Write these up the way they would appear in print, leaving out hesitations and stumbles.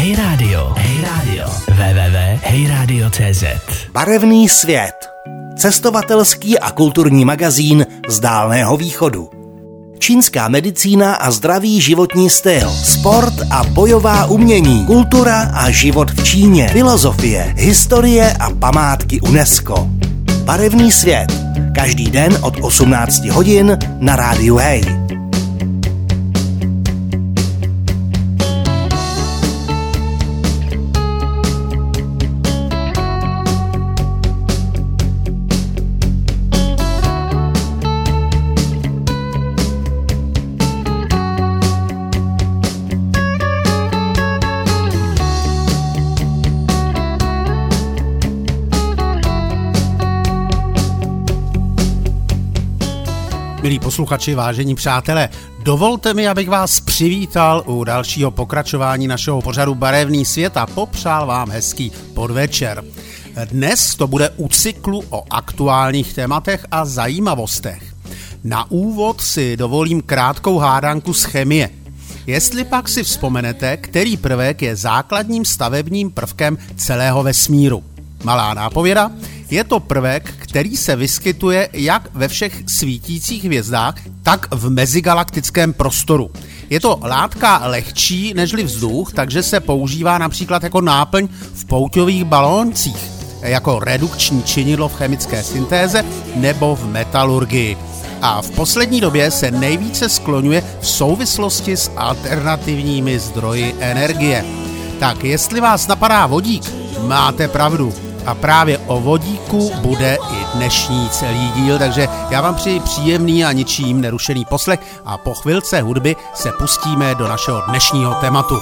Hey Radio, www.heyradio.cz. Barevný svět. Cestovatelský a kulturní magazín z Dálného východu. Čínská medicína a zdravý životní styl, sport a bojová umění, kultura a život v Číně, filozofie, historie a památky UNESCO. Barevný svět. Každý den od 18 hodin na rádiu Hey. Milí posluchači, vážení přátelé, dovolte mi, abych vás přivítal u dalšího pokračování našeho pořadu Barevný svět a popřál vám hezký podvečer. Dnes to bude u cyklu o aktuálních tématech a zajímavostech. Na úvod si dovolím krátkou hádanku z chemie. Jestli pak si vzpomenete, který prvek je základním stavebním prvkem celého vesmíru. Malá nápověda, je to prvek, který se vyskytuje jak ve všech svítících hvězdách, tak v mezigalaktickém prostoru. Je to látka lehčí nežli vzduch, takže se používá například jako náplň v pouťových balóncích, jako redukční činidlo v chemické syntéze nebo v metalurgii. A v poslední době se nejvíce skloňuje v souvislosti s alternativními zdroji energie. Tak jestli vás napadá vodík, máte pravdu. A právě o vodíku bude i dnešní celý díl, takže já vám přeji příjemný a ničím nerušený poslech a po chvilce hudby se pustíme do našeho dnešního tématu.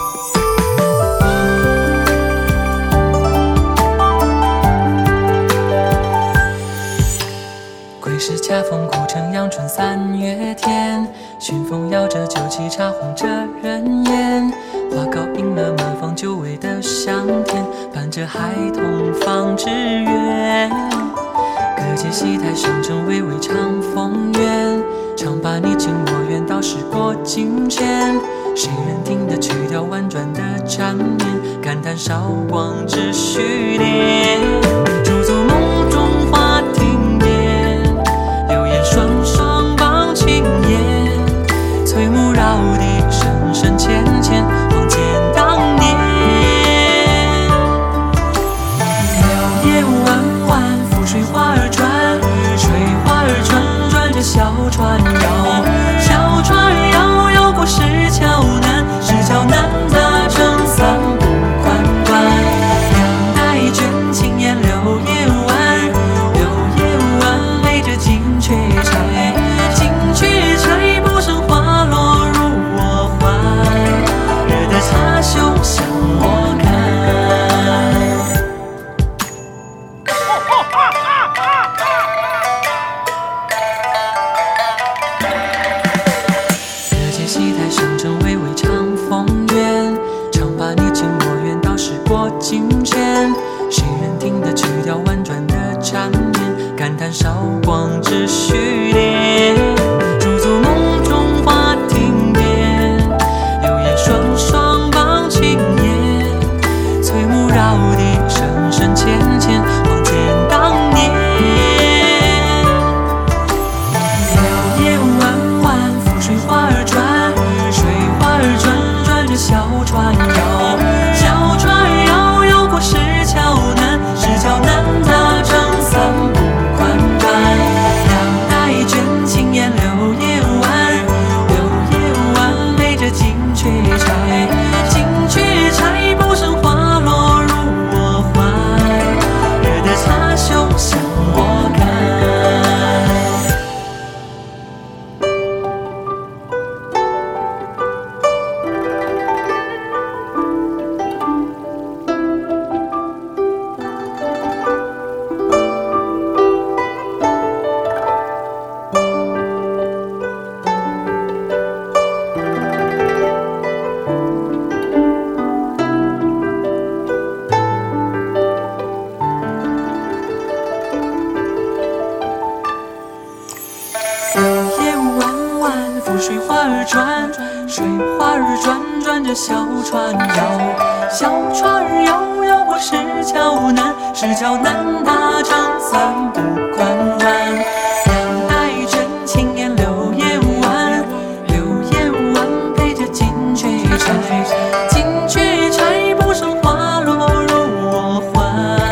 花糕应了满房久违的香甜，伴着孩童放纸鸢。各界戏台上阵巍巍长风远，常把你情我愿到时过境迁。谁人听得曲调婉转的缠绵，感叹韶光只虚恋。驻足梦中花亭边，流言双双傍青烟，翠幕绕地深深浅浅。 小船摇，小船摇，摇过石桥南，石桥南搭成三步宽船。两代卷青烟柳叶弯，柳叶弯垒着金雀钗，金雀钗不胜花落入我怀，热的插胸向我看。 韶光只虚恋，驻足梦中花亭边，流言双双傍青烟，翠幕绕地深深浅浅，望见当年。柳叶弯弯，浮水花儿转，水花儿转转着小船摇，小船摇，摇过石桥南，石桥南搭成三步。 水花儿转， 水花儿转转着小船摇，小船儿摇摇过石桥南，石桥南大长三不宽弯，两代真青烟柳叶弯，柳叶弯配着金雀钗，金雀钗不胜花落入我怀。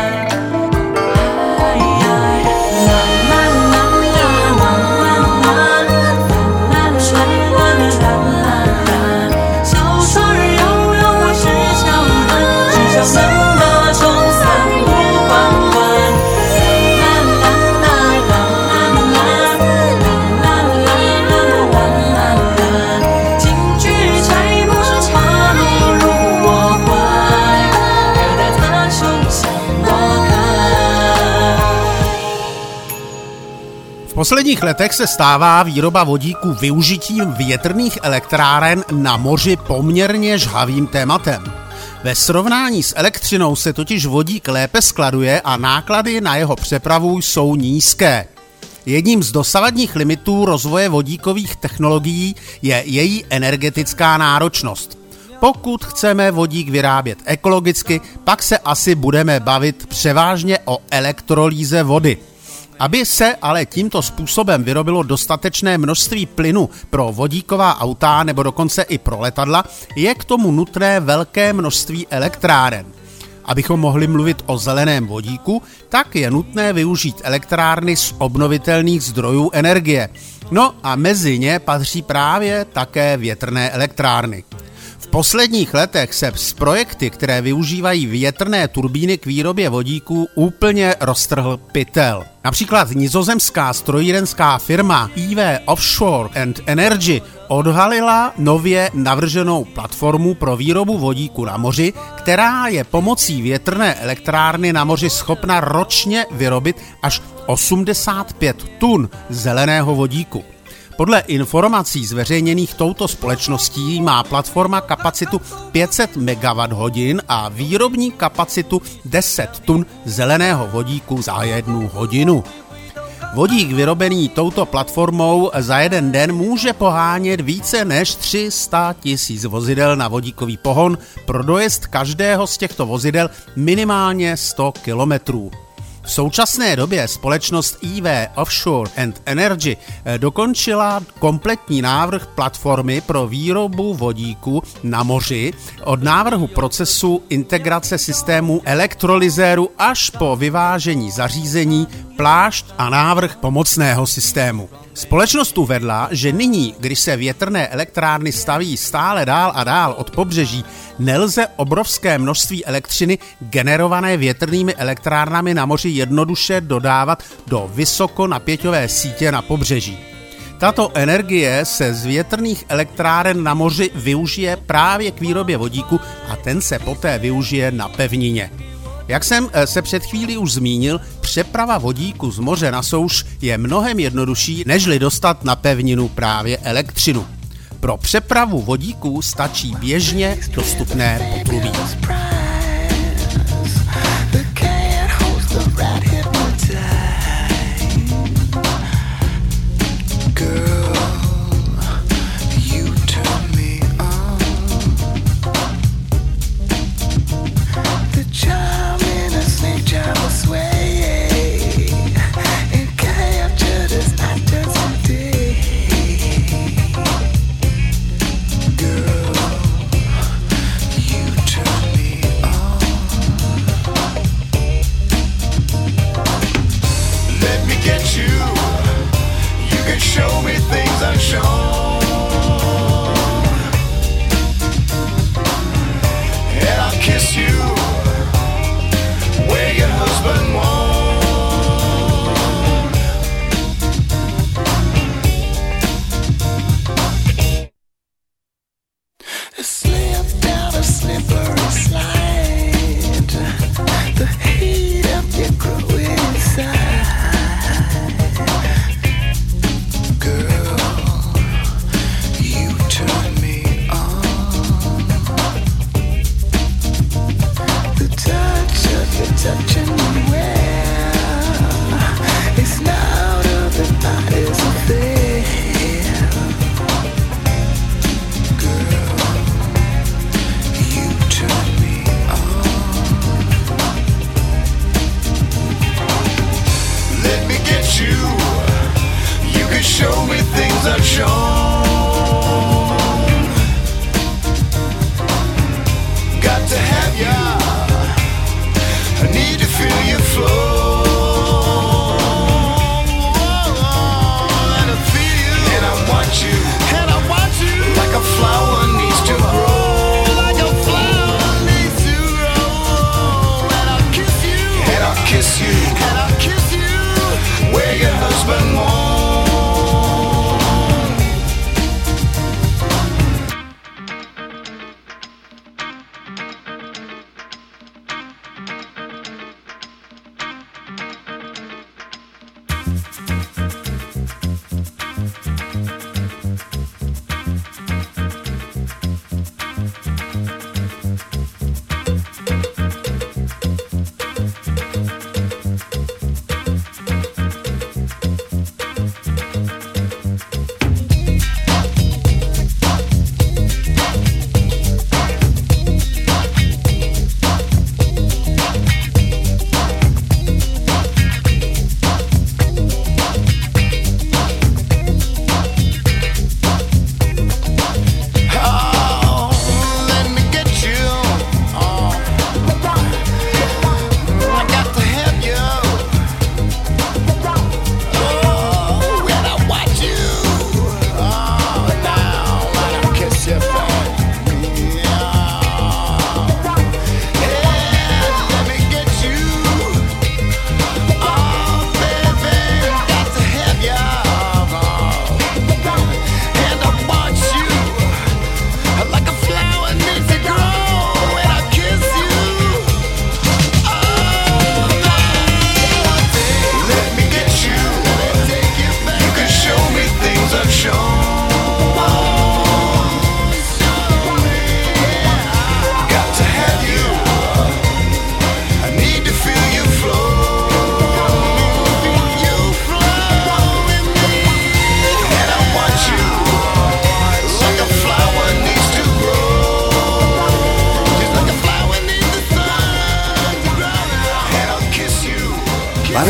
V posledních letech se stává výroba vodíku využitím větrných elektráren na moři poměrně žhavým tématem. Ve srovnání s elektřinou se totiž vodík lépe skladuje a náklady na jeho přepravu jsou nízké. Jedním z dosavadních limitů rozvoje vodíkových technologií je její energetická náročnost. Pokud chceme vodík vyrábět ekologicky, pak se asi budeme bavit převážně o elektrolýze vody. Aby se ale tímto způsobem vyrobilo dostatečné množství plynu pro vodíková auta nebo dokonce i pro letadla, je k tomu nutné velké množství elektráren. Abychom mohli mluvit o zeleném vodíku, tak je nutné využít elektrárny z obnovitelných zdrojů energie. No a mezi ně patří právě také větrné elektrárny. V posledních letech se s projekty, které využívají větrné turbíny k výrobě vodíků, úplně roztrhl pytel. Například nizozemská strojírenská firma EV Offshore and Energy odhalila nově navrženou platformu pro výrobu vodíku na moři, která je pomocí větrné elektrárny na moři schopna ročně vyrobit až 85 tun zeleného vodíku. Podle informací zveřejněných touto společností má platforma kapacitu 500 MWh a výrobní kapacitu 10 tun zeleného vodíku za 1 hodinu. Vodík vyrobený touto platformou za jeden den může pohánět více než 300 000 vozidel na vodíkový pohon pro dojezd každého z těchto vozidel minimálně 100 kilometrů. V současné době společnost EV Offshore and Energy dokončila kompletní návrh platformy pro výrobu vodíku na moři od návrhu procesu integrace systému elektrolyzéru až po vyvážení zařízení, plášť a návrh pomocného systému. Společnost uvedla, že nyní, když se větrné elektrárny staví stále dál a dál od pobřeží, nelze obrovské množství elektřiny generované větrnými elektrárnami na moři jednoduše dodávat do vysokonapěťové sítě na pobřeží. Tato energie se z větrných elektráren na moři využije právě k výrobě vodíku a ten se poté využije na pevnině. Jak jsem se před chvílí už zmínil, přeprava vodíku z moře na souš je mnohem jednodušší, nežli dostat na pevninu právě elektřinu. Pro přepravu vodíku stačí běžně dostupné potrubí. Me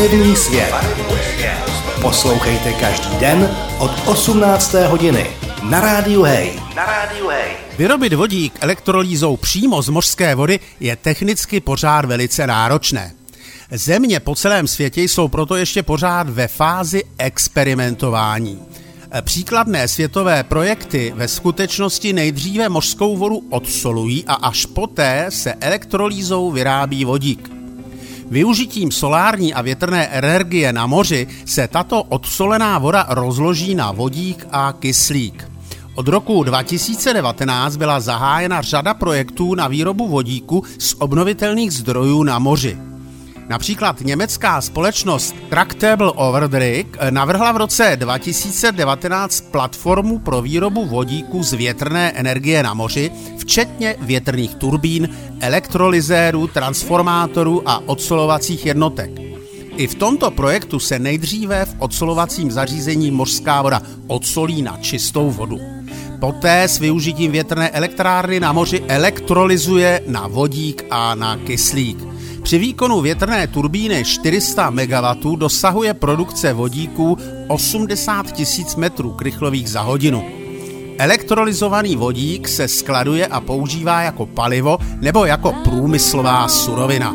Barevný svět. Poslouchejte každý den od 18. hodiny na Rádiu Hej. Vyrobit vodík elektrolýzou přímo z mořské vody je technicky pořád velice náročné. Země po celém světě jsou proto ještě pořád ve fázi experimentování. Příkladné světové projekty ve skutečnosti nejdříve mořskou vodu odsolují a až poté se elektrolýzou vyrábí vodík. Využitím solární a větrné energie na moři se tato odsolená voda rozloží na vodík a kyslík. Od roku 2019 byla zahájena řada projektů na výrobu vodíku z obnovitelných zdrojů na moři. Například německá společnost Tractable Overdrive navrhla v roce 2019 platformu pro výrobu vodíku z větrné energie na moři, včetně větrných turbín, elektrolyzérů, transformátorů a odsolovacích jednotek. I v tomto projektu se nejdříve v odsolovacím zařízení mořská voda odsolí na čistou vodu. Poté s využitím větrné elektrárny na moři elektrolyzuje na vodík a na kyslík. Při výkonu větrné turbíny 400 MW dosahuje produkce vodíku 80 000 metrů krychlových za hodinu. Elektrolyzovaný vodík se skladuje a používá jako palivo nebo jako průmyslová surovina.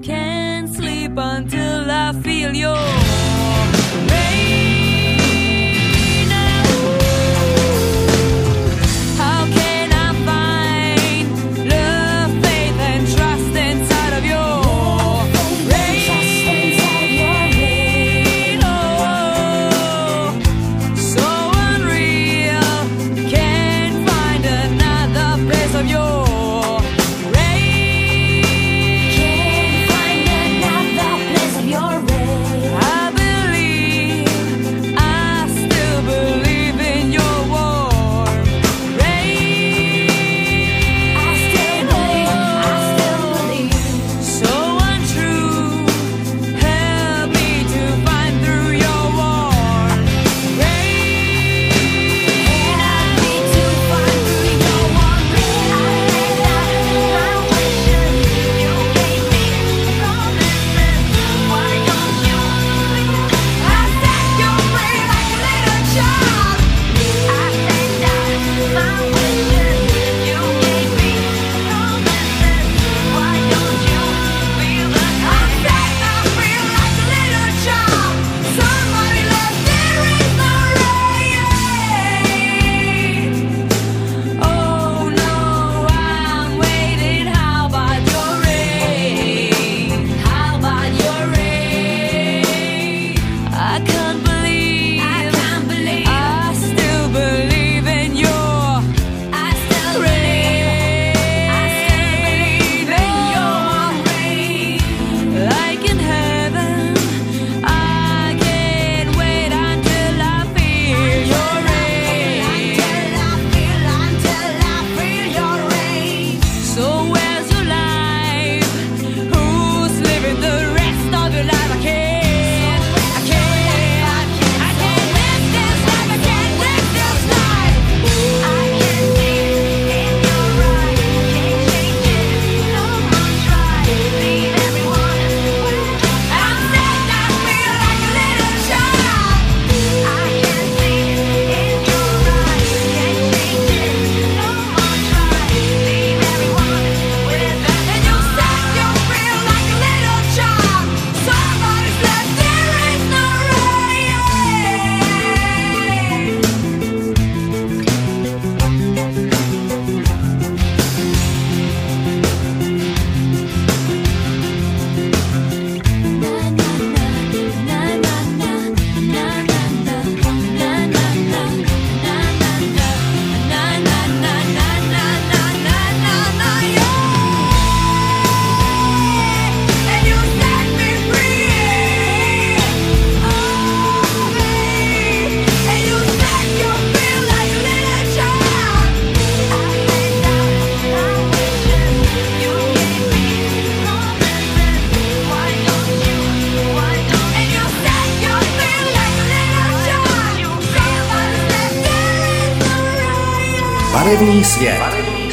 Barevný svět.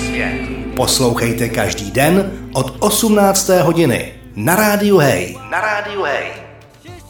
Poslouchejte každý den od 18. hodiny na Rádiu Hej.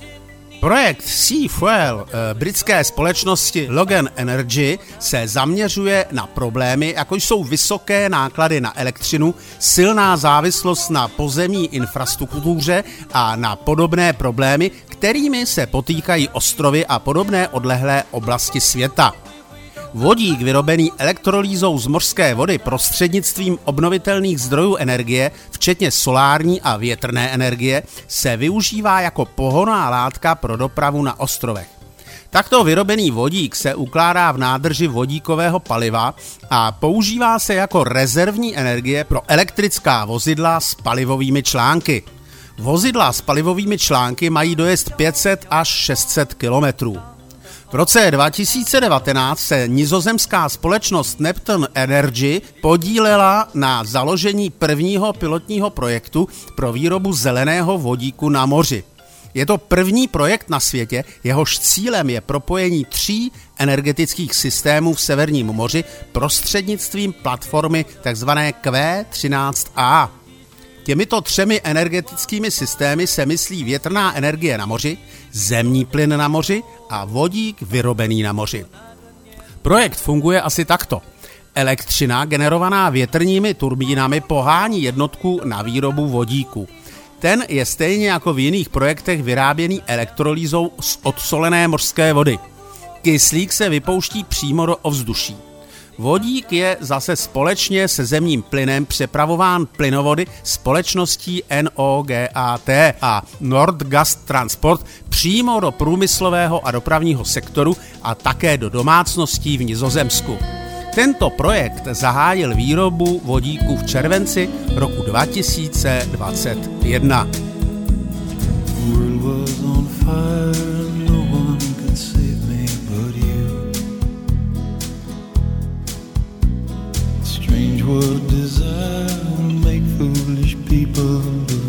Projekt Sea Fuel britské společnosti Logan Energy se zaměřuje na problémy, jako jsou vysoké náklady na elektřinu, silná závislost na pozemní infrastruktuře a na podobné problémy, kterými se potýkají ostrovy a podobné odlehlé oblasti světa. Vodík vyrobený elektrolýzou z mořské vody prostřednictvím obnovitelných zdrojů energie, včetně solární a větrné energie, se využívá jako pohonná látka pro dopravu na ostrovech. Takto vyrobený vodík se ukládá v nádrži vodíkového paliva a používá se jako rezervní energie pro elektrická vozidla s palivovými články. Vozidla s palivovými články mají dojezd 500 až 600 kilometrů. V roce 2019 se nizozemská společnost Neptune Energy podílela na založení prvního pilotního projektu pro výrobu zeleného vodíku na moři. Je to první projekt na světě, jehož cílem je propojení 3 energetických systémů v Severním moři prostřednictvím platformy tzv. Q13A. Těmito 3 energetickými systémy se myslí větrná energie na moři, zemní plyn na moři a vodík vyrobený na moři. Projekt funguje asi takto. Elektřina generovaná větrnými turbínami pohání jednotku na výrobu vodíku. Ten je stejně jako v jiných projektech vyráběný elektrolýzou z odsolené mořské vody. Kyslík se vypouští přímo do ovzduší. Vodík je zase společně se zemním plynem přepravován plynovody společností NOGAT a Nordgas Transport přímo do průmyslového a dopravního sektoru a také do domácností v Nizozemsku. Tento projekt zahájil výrobu vodíku v červenci roku 2021. What desire will make foolish people do.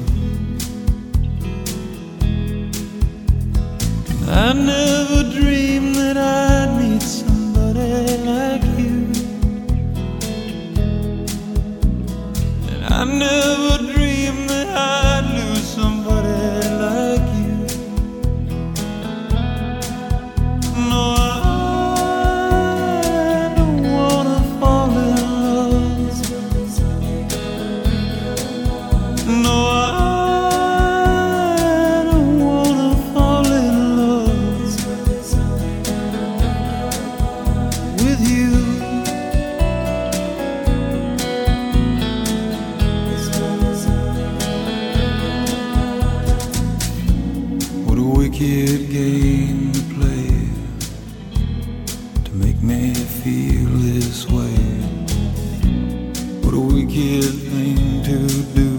I never dreamed that I'd meet somebody like you, and I never dreamed that I'd lose somebody like you. No, I don't wanna fall in love. No, I don't wanna fall in love with you. What a wicked game to play to make me feel this way. What a wicked thing to do,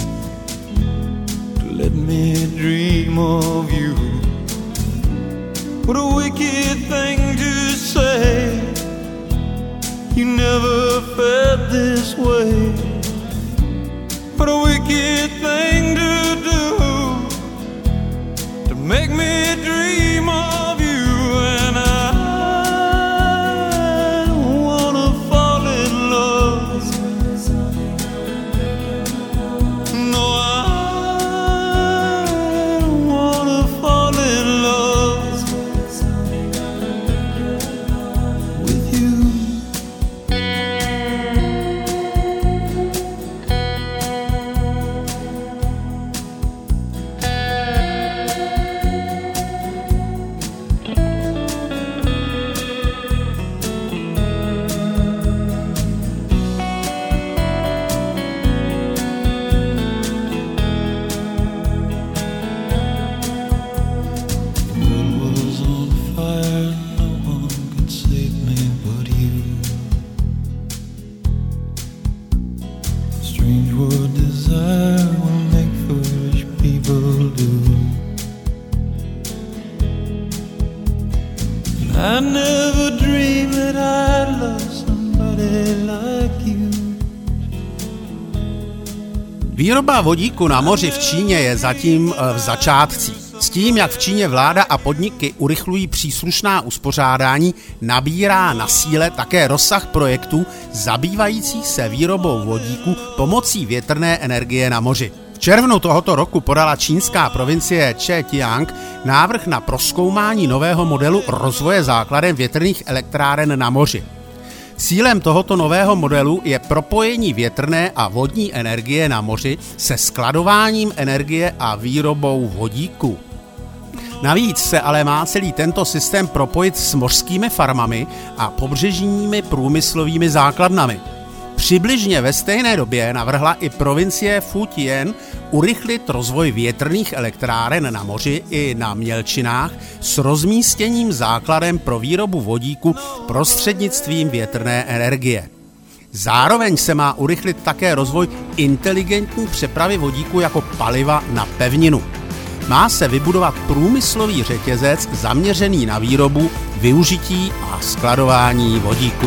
let me dream of you. What a wicked thing to say, you never felt this way. What a wicked thing to do, to make me dream of you. And I don't wanna fall in love. No, I never dreamed that I'd love somebody like you. Výroba vodíku na moři v Číně je zatím v začátcích. S tím, jak v Číně vláda a podniky urychlují příslušná uspořádání, nabírá na síle také rozsah projektů zabývajících se výrobou vodíku pomocí větrné energie na moři. V červnu tohoto roku podala čínská provincie Zhejiang návrh na prozkoumání nového modelu rozvoje základen větrných elektráren na moři. Cílem tohoto nového modelu je propojení větrné a vodní energie na moři se skladováním energie a výrobou vodíku. Navíc se ale má celý tento systém propojit s mořskými farmami a pobřežními průmyslovými základnami. Přibližně ve stejné době navrhla i provincie Fujian urychlit rozvoj větrných elektráren na moři i na mělčinách s rozmístěním základem pro výrobu vodíku prostřednictvím větrné energie. Zároveň se má urychlit také rozvoj inteligentní přepravy vodíku jako paliva na pevninu. Má se vybudovat průmyslový řetězec zaměřený na výrobu, využití a skladování vodíku.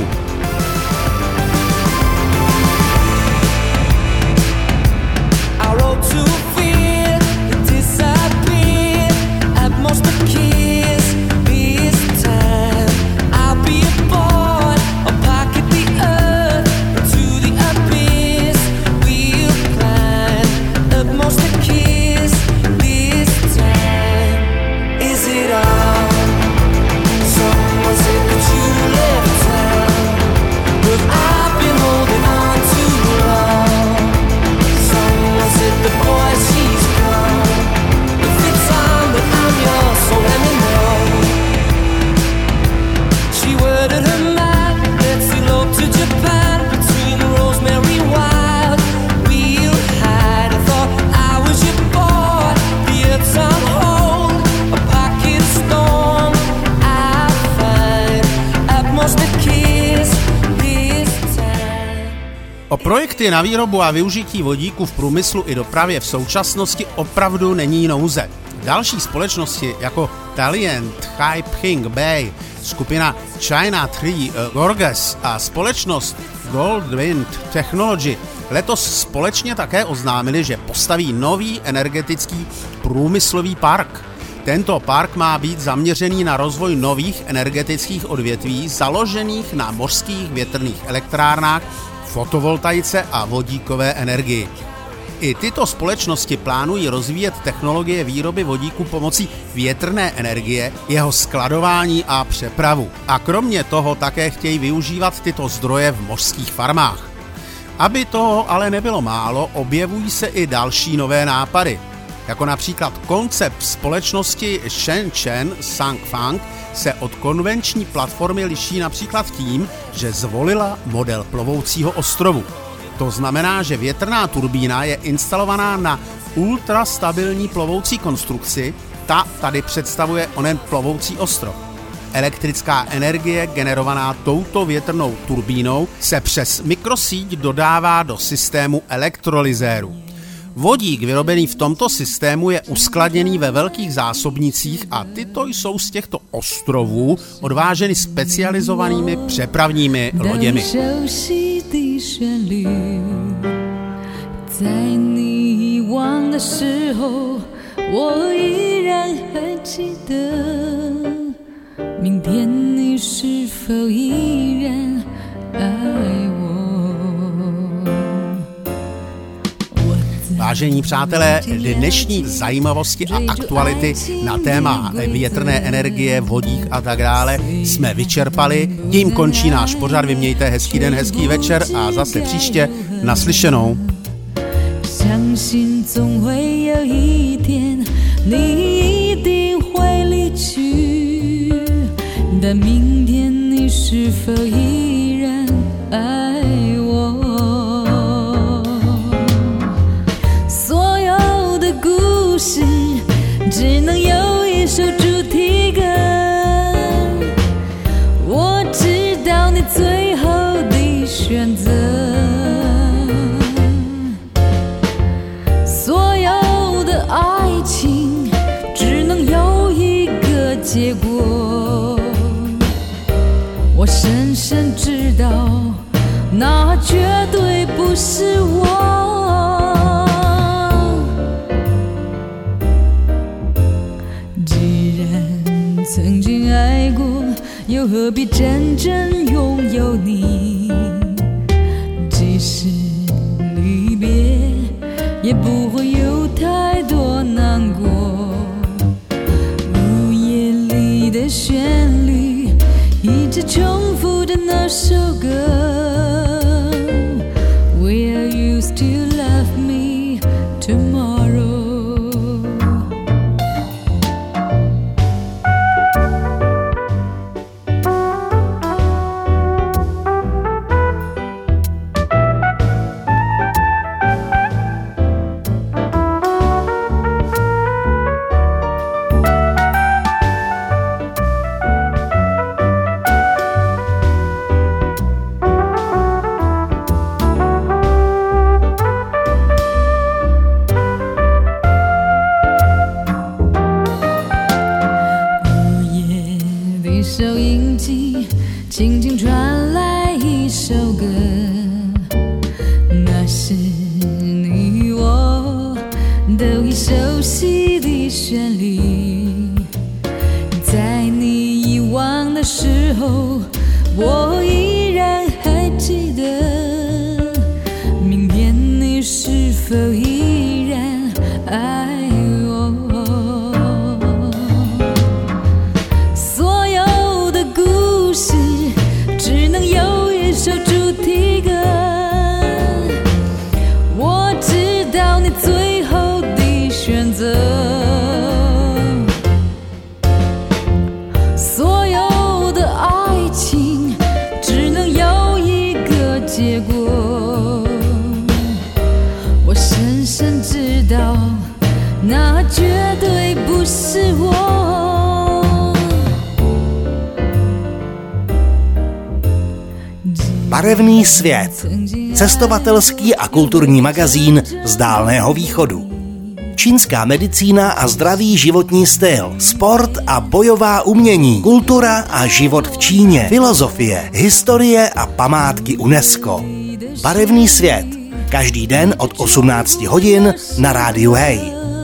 O projekty na výrobu a využití vodíku v průmyslu i dopravě v současnosti opravdu není nouze. Další společnosti jako Tailland Taiping Bay, skupina China Three Gorges a společnost Goldwind Technology letos společně také oznámili, že postaví nový energetický průmyslový park. Tento park má být zaměřený na rozvoj nových energetických odvětví založených na mořských větrných elektrárnách, fotovoltaice a vodíkové energii. I tyto společnosti plánují rozvíjet technologie výroby vodíku pomocí větrné energie, jeho skladování a přepravu. A kromě toho také chtějí využívat tyto zdroje v mořských farmách. Aby toho ale nebylo málo, objevují se i další nové nápady. Jako například koncept společnosti Shenzhen Sangfang se od konvenční platformy liší například tím, že zvolila model plovoucího ostrovu. To znamená, že větrná turbína je instalovaná na ultrastabilní plovoucí konstrukci, ta tady představuje onen plovoucí ostrov. Elektrická energie generovaná touto větrnou turbínou se přes mikrosíť dodává do systému elektrolyzéru. Vodík vyrobený v tomto systému je uskladněný ve velkých zásobnicích a tyto jsou z těchto ostrovů odváženy specializovanými přepravními loděmi. Vážení přátelé, dnešní zajímavosti a aktuality na téma větrné energie, vodík a tak dále jsme vyčerpali. Tím končí náš pořad. Vy mějte hezký den, hezký večer a zase příště naslyšenou. 结果，我深深知道，那绝对不是我。既然曾经爱过，又何必真正拥有你？即使离别， 也不会有太多难过。午夜里的旋律，一直重复着那首歌。Will you still love me tomorrow?收音机轻轻传来一首歌，那是你我都已熟悉的旋律。在你遗忘的时候，我依然还记得。明天你是否依然爱我？只能有一首主题歌，我知道你最后的选择。所有的爱情只能有一个结果，我深深知道那绝对不是我。 Barevný svět. Cestovatelský a kulturní magazín z Dálného východu. Čínská medicína a zdravý životní styl, sport a bojová umění, kultura a život v Číně, filozofie, historie a památky UNESCO. Barevný svět. Každý den od 18 hodin na rádiu Hej.